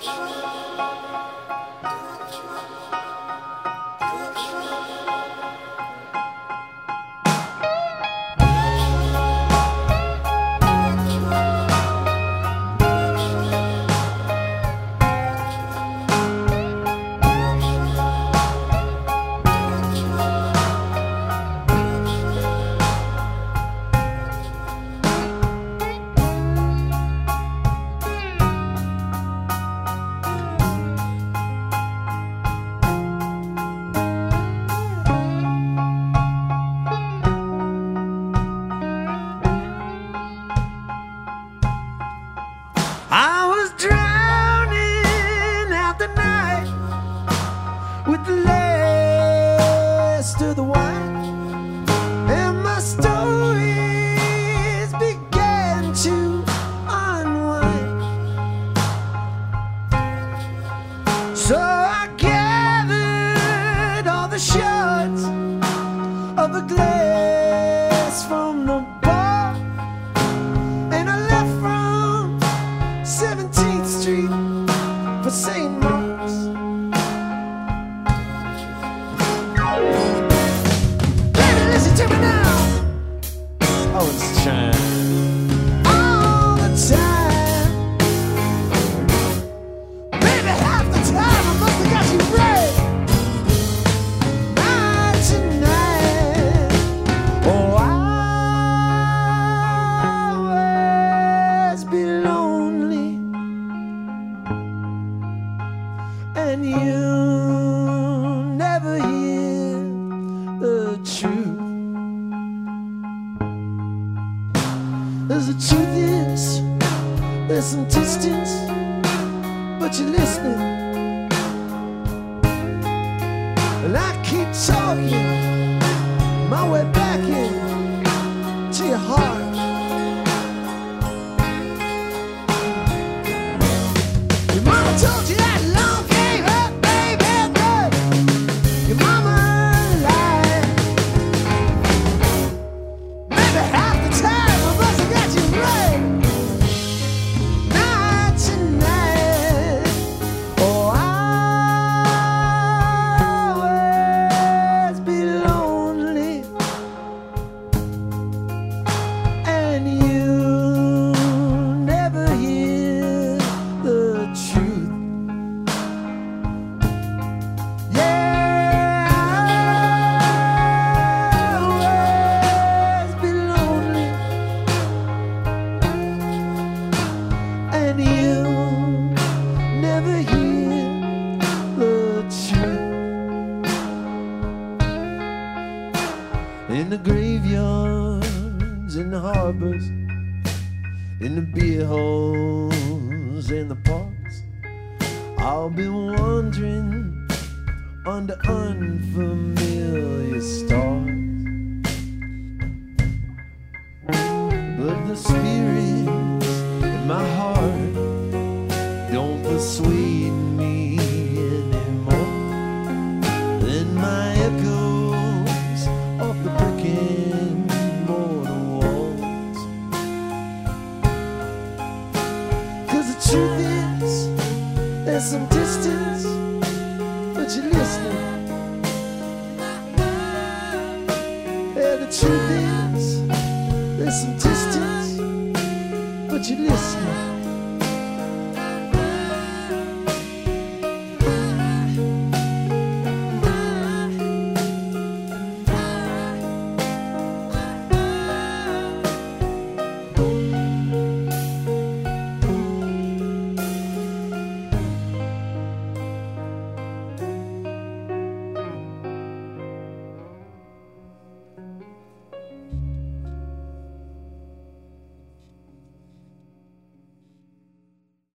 I was drowning out the night with the last of the wine, and my stories began to unwind. So I gathered all the shards of the glass from the bar, and I left from 17th Street for St. Mark's. Baby, listen to me now. Oh, it's trying all the time. Baby, half the time I must have got you right. Not tonight. Oh, I'll always be lonely, and you never hear the truth. As the truth is, there's some distance, but you're listening, and I keep talking my way back in to your heart. Your mama told you that long gave up, baby, but your mama lied. Maybe half the time I must have got you right. Not tonight. Oh, I'll always be lonely, and you never hear the truth. Yeah, I'll always be lonely, and you never hear the truth. In the graveyards, in the harbors, in the beer halls, in the parks, I'll be wandering under unfamiliar stars. But the spirits in my heart don't persuade me anymore. Then my echoes off the brick and mortar walls. 'Cause the truth is, there's some distance, but you're listening. Yeah, the truth is, there's some distance, but you're listening.